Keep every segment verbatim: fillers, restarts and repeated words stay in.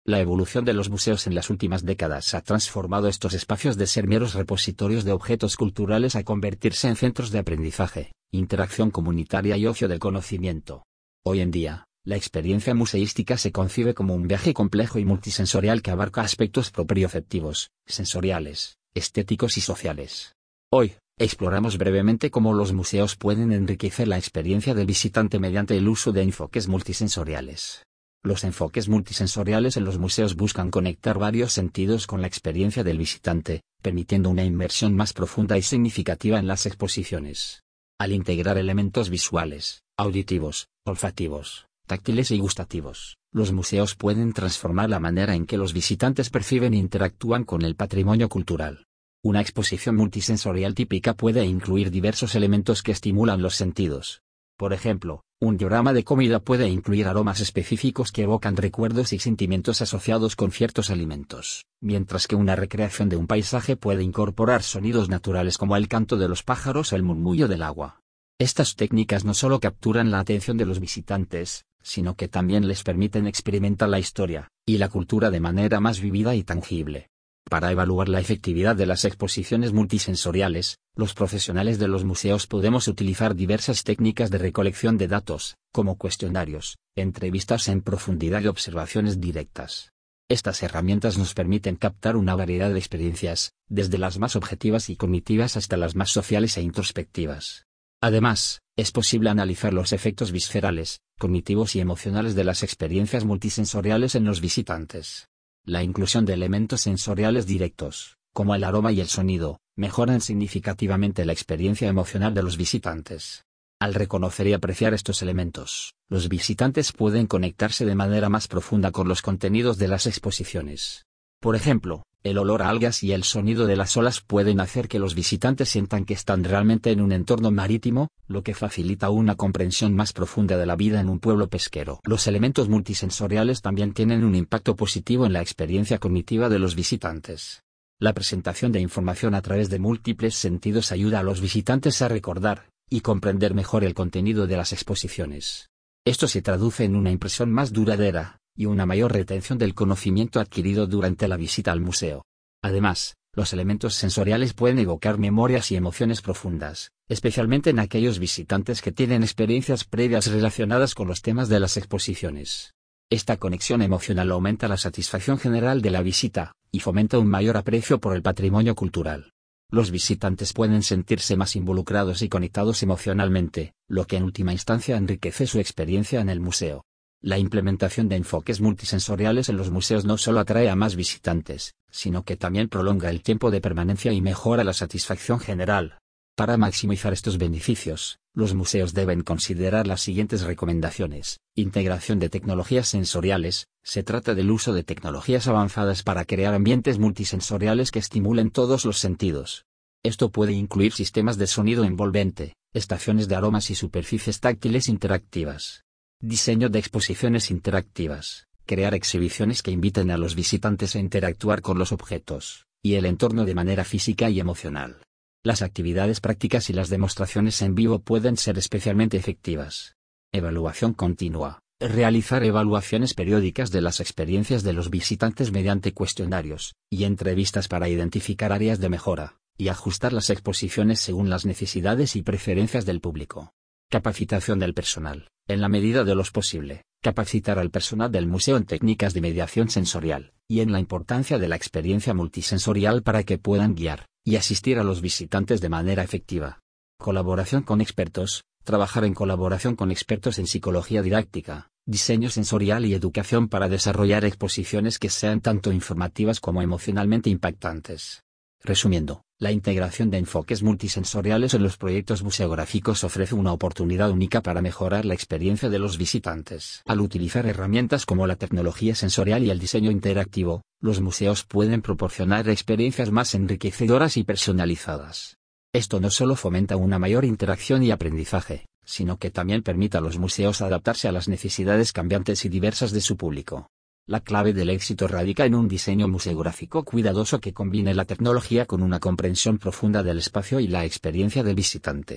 La evolución de los museos en las últimas décadas ha transformado estos espacios de ser meros repositorios de objetos culturales a convertirse en centros de aprendizaje, interacción comunitaria y ocio del conocimiento. Hoy en día, la experiencia museística se concibe como un viaje complejo y multisensorial que abarca aspectos proprioceptivos, sensoriales, estéticos y sociales. Hoy, exploramos brevemente cómo los museos pueden enriquecer la experiencia del visitante mediante el uso de enfoques multisensoriales. Los enfoques multisensoriales en los museos buscan conectar varios sentidos con la experiencia del visitante, permitiendo una inmersión más profunda y significativa en las exposiciones. Al integrar elementos visuales, auditivos, olfativos, táctiles y gustativos, los museos pueden transformar la manera en que los visitantes perciben e interactúan con el patrimonio cultural. Una exposición multisensorial típica puede incluir diversos elementos que estimulan los sentidos. Por ejemplo, un diorama de comida puede incluir aromas específicos que evocan recuerdos y sentimientos asociados con ciertos alimentos, mientras que una recreación de un paisaje puede incorporar sonidos naturales como el canto de los pájaros o el murmullo del agua. Estas técnicas no solo capturan la atención de los visitantes, sino que también les permiten experimentar la historia y la cultura de manera más vívida y tangible. Para evaluar la efectividad de las exposiciones multisensoriales, los profesionales de los museos podemos utilizar diversas técnicas de recolección de datos, como cuestionarios, entrevistas en profundidad y observaciones directas. Estas herramientas nos permiten captar una variedad de experiencias, desde las más objetivas y cognitivas hasta las más sociales e introspectivas. Además, es posible analizar los efectos viscerales, cognitivos y emocionales de las experiencias multisensoriales en los visitantes. La inclusión de elementos sensoriales directos, como el aroma y el sonido, mejoran significativamente la experiencia emocional de los visitantes. Al reconocer y apreciar estos elementos, los visitantes pueden conectarse de manera más profunda con los contenidos de las exposiciones. Por ejemplo, el olor a algas y el sonido de las olas pueden hacer que los visitantes sientan que están realmente en un entorno marítimo, lo que facilita una comprensión más profunda de la vida en un pueblo pesquero. Los elementos multisensoriales también tienen un impacto positivo en la experiencia cognitiva de los visitantes. La presentación de información a través de múltiples sentidos ayuda a los visitantes a recordar y comprender mejor el contenido de las exposiciones. Esto se traduce en una impresión más duradera y una mayor retención del conocimiento adquirido durante la visita al museo. Además, los elementos sensoriales pueden evocar memorias y emociones profundas, especialmente en aquellos visitantes que tienen experiencias previas relacionadas con los temas de las exposiciones. Esta conexión emocional aumenta la satisfacción general de la visita y fomenta un mayor aprecio por el patrimonio cultural. Los visitantes pueden sentirse más involucrados y conectados emocionalmente, lo que en última instancia enriquece su experiencia en el museo. La implementación de enfoques multisensoriales en los museos no solo atrae a más visitantes, sino que también prolonga el tiempo de permanencia y mejora la satisfacción general. Para maximizar estos beneficios, los museos deben considerar las siguientes recomendaciones. Integración de tecnologías sensoriales. Se trata del uso de tecnologías avanzadas para crear ambientes multisensoriales que estimulen todos los sentidos. Esto puede incluir sistemas de sonido envolvente, estaciones de aromas y superficies táctiles interactivas. Diseño de exposiciones interactivas, crear exhibiciones que inviten a los visitantes a interactuar con los objetos y el entorno de manera física y emocional. Las actividades prácticas y las demostraciones en vivo pueden ser especialmente efectivas. Evaluación continua. Realizar evaluaciones periódicas de las experiencias de los visitantes mediante cuestionarios y entrevistas para identificar áreas de mejora y ajustar las exposiciones según las necesidades y preferencias del público. Capacitación del personal. En la medida de lo posible, capacitar al personal del museo en técnicas de mediación sensorial, y en la importancia de la experiencia multisensorial para que puedan guiar y asistir a los visitantes de manera efectiva. Colaboración con expertos. Trabajar en colaboración con expertos en psicología didáctica, diseño sensorial y educación para desarrollar exposiciones que sean tanto informativas como emocionalmente impactantes. Resumiendo, la integración de enfoques multisensoriales en los proyectos museográficos ofrece una oportunidad única para mejorar la experiencia de los visitantes. Al utilizar herramientas como la tecnología sensorial y el diseño interactivo, los museos pueden proporcionar experiencias más enriquecedoras y personalizadas. Esto no solo fomenta una mayor interacción y aprendizaje, sino que también permite a los museos adaptarse a las necesidades cambiantes y diversas de su público. La clave del éxito radica en un diseño museográfico cuidadoso que combine la tecnología con una comprensión profunda del espacio y la experiencia del visitante.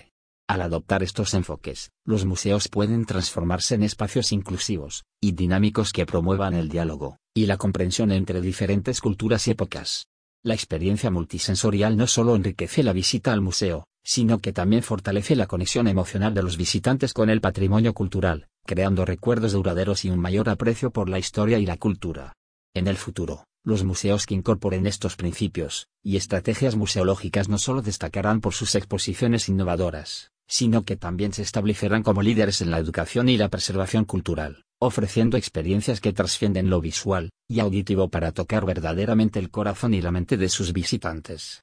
Al adoptar estos enfoques, los museos pueden transformarse en espacios inclusivos y dinámicos que promuevan el diálogo y la comprensión entre diferentes culturas y épocas. La experiencia multisensorial no solo enriquece la visita al museo, sino que también fortalece la conexión emocional de los visitantes con el patrimonio cultural, creando recuerdos duraderos y un mayor aprecio por la historia y la cultura. En el futuro, los museos que incorporen estos principios y estrategias museológicas no solo destacarán por sus exposiciones innovadoras, sino que también se establecerán como líderes en la educación y la preservación cultural, ofreciendo experiencias que trascienden lo visual y auditivo para tocar verdaderamente el corazón y la mente de sus visitantes.